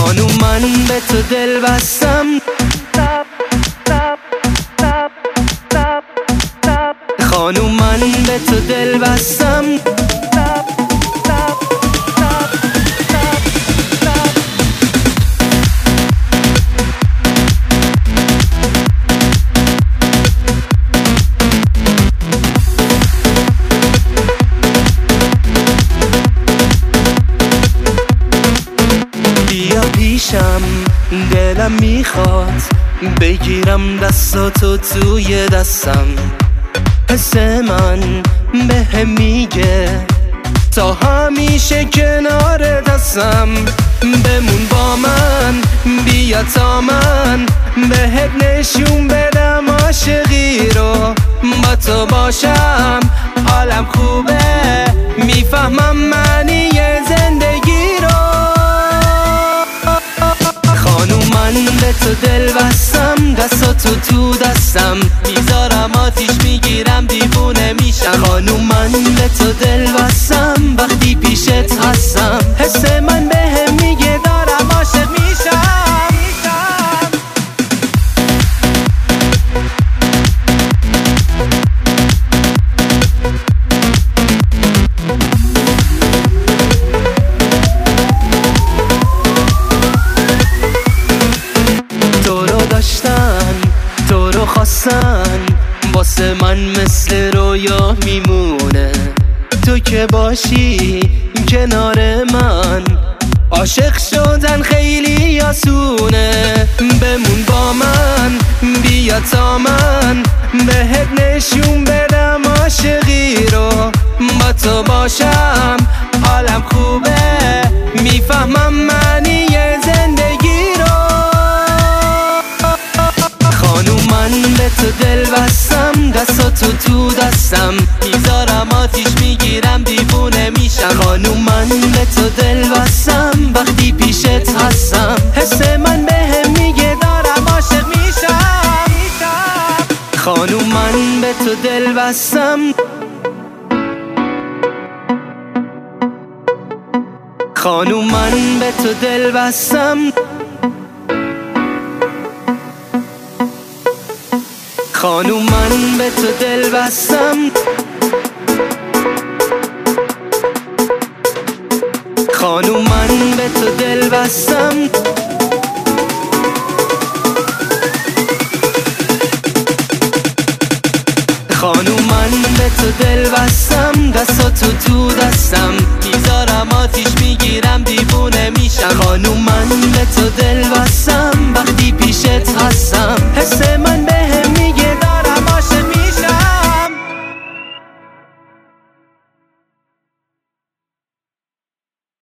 خانوم من به تو دل بستم، خانوم من به تو دل بستم. بیا پیشم دلم میخواد بگیرم دستاتو توی دستم، حس من بهم میگه تا همیشه کنار دستم. بمون با من، بیا تا من بهت نشون بدم عاشقی رو. با تو باشم حالم خوبه، میفهمم معنی زندگی رو. خانوم من به تو دل بستم، دستاتو تو دستم میذارم آتیش میگیرم دیوونه میشم. خانوم من به تو دل بستم، وقتی پیشت هستم حس من بهم میگه دارم عاشق میشم. تو رو داشتن، تو رو خواستن، واسه من مثل رویا میمونه. تو که باشی کنار من، عاشق شدن خیلی آسونه. بمون با من، بیا تا من بهت نشون بدم عاشقی رو. با تو باشم حالم خوبه، میفهمم معنی زندگی رو. خانوم من به تو دل بستم، دستاتو تو دستم میذارم آتیش میگیرم دیوونه میشم. خانوم من به تو دل بستم، وقتی پیشت هستم حس من بهم میگه دارم عاشق میشم. خانوم من به تو دل بستم، خانوم من به تو دل بستم، خانوم من به تو دل بستم، خانوم من به تو دل بستم. خانوم من به تو دل بستم، دستاتو تو دستم میذارم آتیش میگیرم دیوونه میشم. خانوم من به تو دل بستم، وقتی پیشت هستم حس